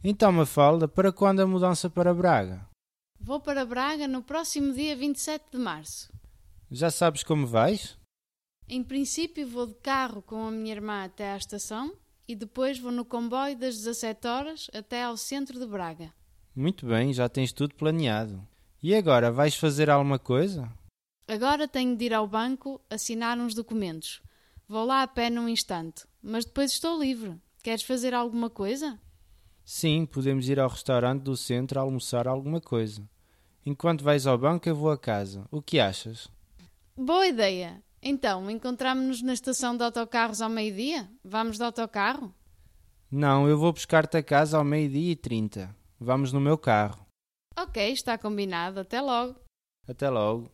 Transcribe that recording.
Então, Mafalda, para quando a mudança para Braga? Vou para Braga no próximo dia 27 de março. Já sabes como vais? Em princípio vou de carro com a minha irmã até à estação e depois vou no comboio das 17 horas até ao centro de Braga. Muito bem, já tens tudo planeado. E agora, vais fazer alguma coisa? Agora tenho de ir ao banco assinar uns documentos. Vou lá a pé num instante, mas depois estou livre. Queres fazer alguma coisa? Sim, podemos ir ao restaurante do centro almoçar alguma coisa. Enquanto vais ao banco, eu vou a casa. O que achas? Boa ideia! Então, encontramo-nos na estação de autocarros ao meio-dia? Vamos de autocarro? Não, eu vou buscar-te a casa ao 12h30. Vamos no meu carro. Ok, está combinado. Até logo. Até logo.